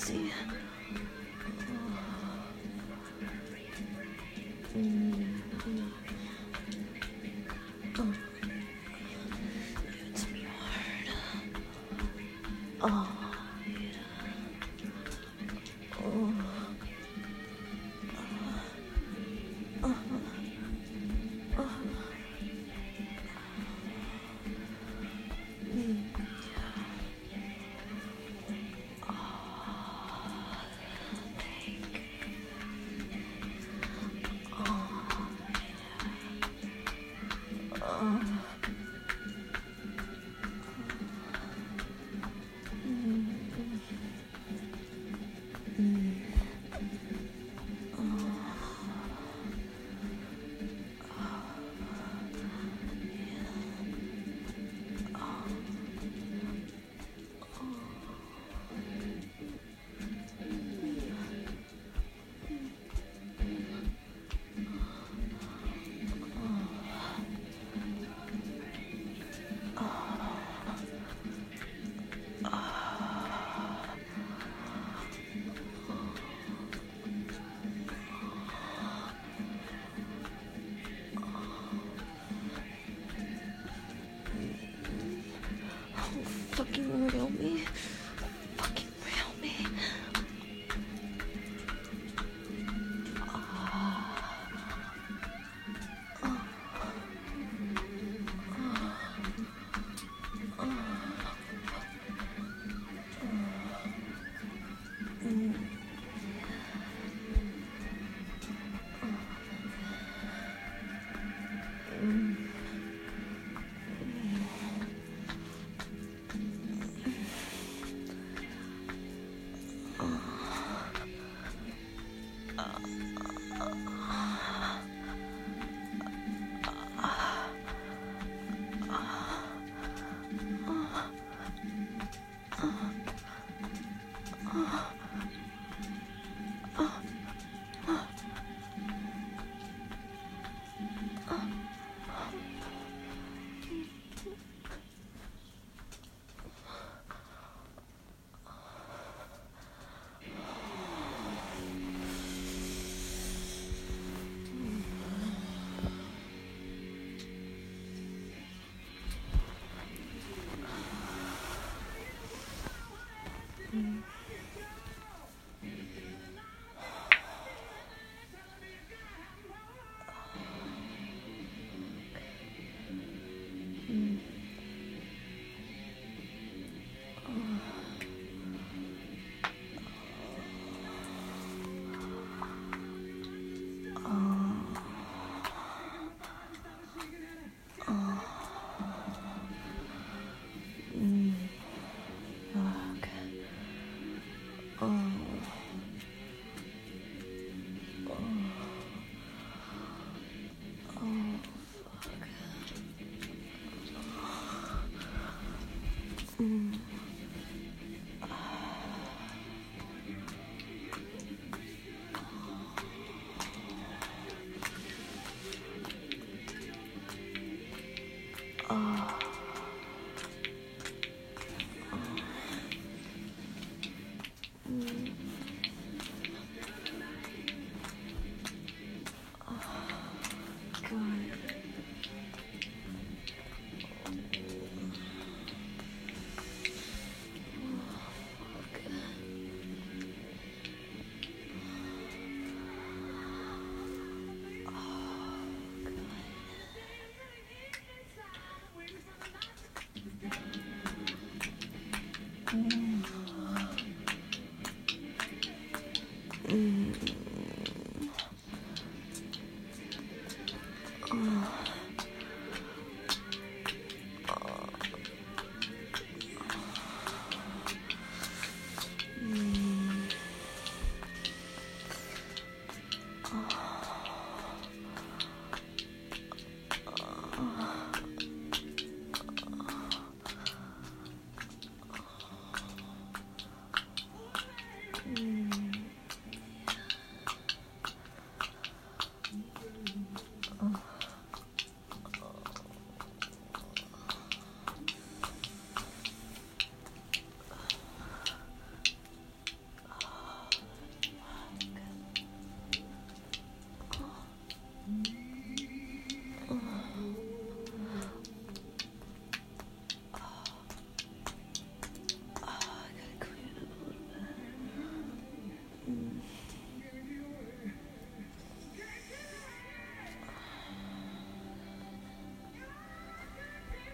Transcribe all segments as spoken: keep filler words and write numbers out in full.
easy. Mm. Oh. It's me hard. Oh. Oh. Uh. Uh. Mm.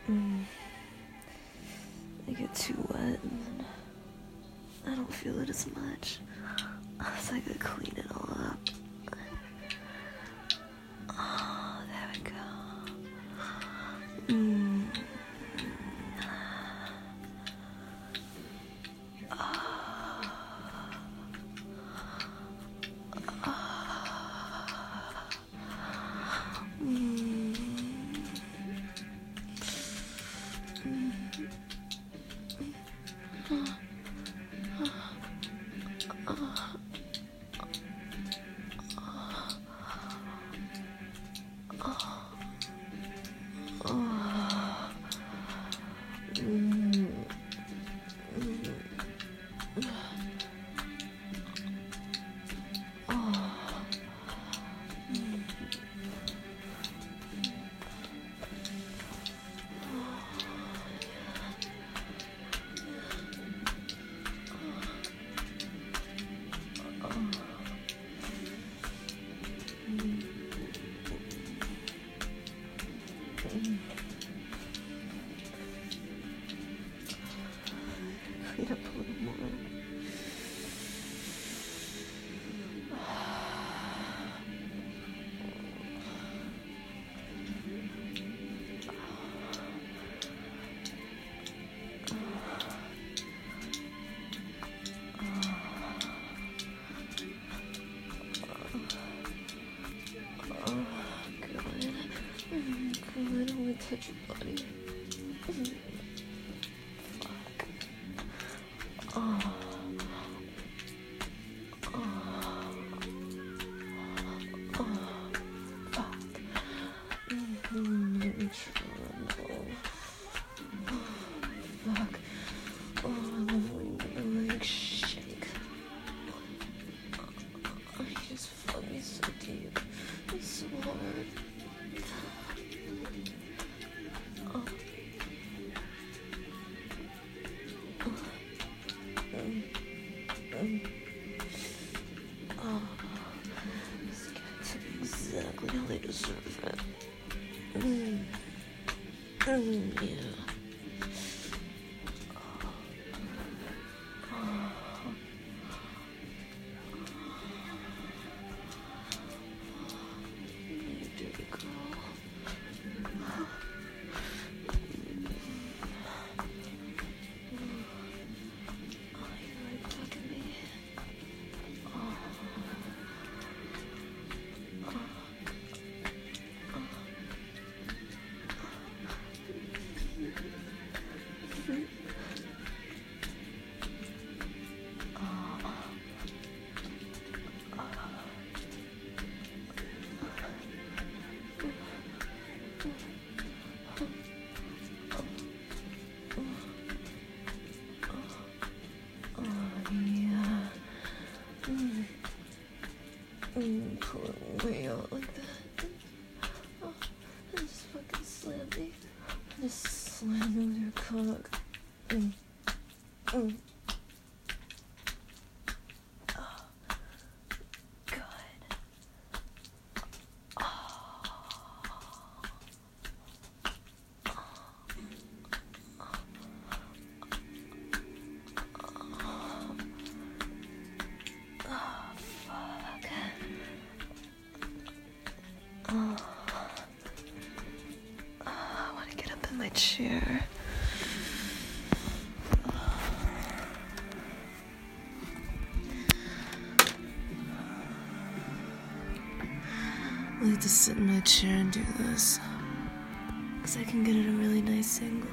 Mm. I get too wet and then I don't feel it as much. So I gotta clean it all up. Oh, there we go. Mm. Clean up a little more. Touch your body. Fuck. Oh. Oh. Oh. Fuck. Mm-hmm. Trouble. Fuck. Oh, I love when your legs shake. Oh, you just fuck me so deep. It's so hard. Oh, this guy took exactly how they deserve it. Mm. Mm, yeah. You dirty girl. Mm, pull it way out like that. Oh, and just fucking slam me. Just slam me with your cock. Mm. Mm. Oh, good. Oh. Oh. Oh, I want to get up in my chair. I like to sit in my chair and do this, because I can get at a really nice angle.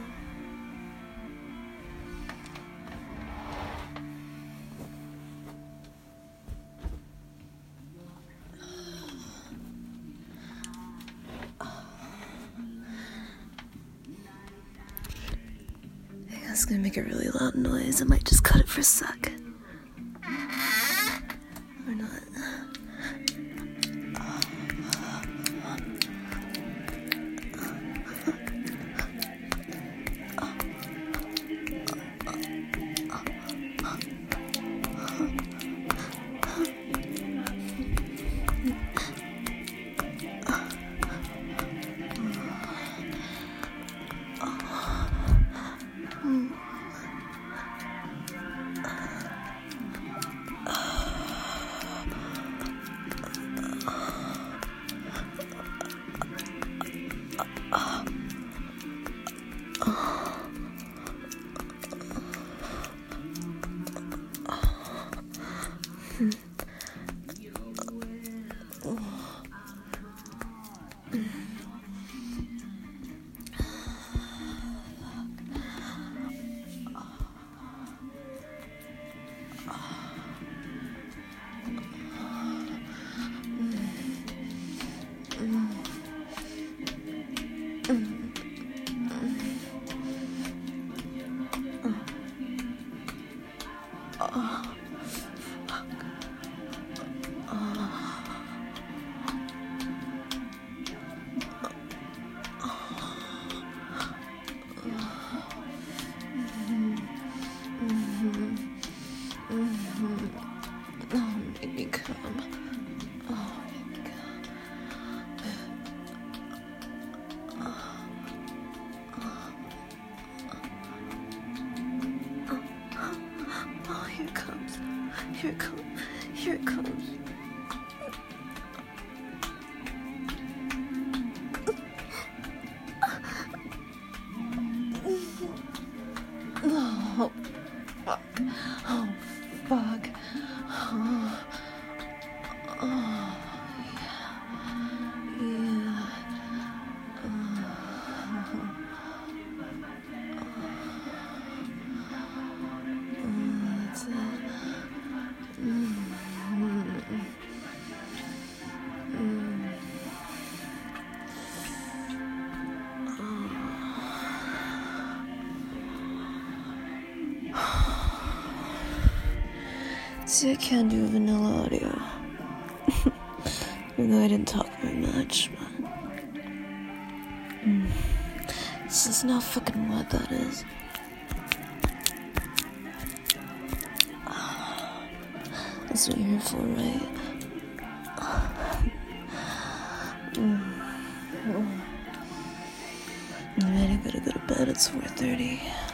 It's gonna make a really loud noise. I might just cut it for a sec. Or not. Oh. Oh, fuck. Oh. Oh, make me come. Oh, make me come. Oh, here it comes. Here it comes. Here it comes. Oh, fuck. Oh, fuck. Oh, oh yeah. Yeah. Oh, oh, that's it. Mm. Mm. See, I can do vanilla audio. Even though I didn't talk very much, but... Mm. This is not fucking what that is. That's what you're here for, right? Mm. Mm. I'm ready to go to bed. It's four thirty.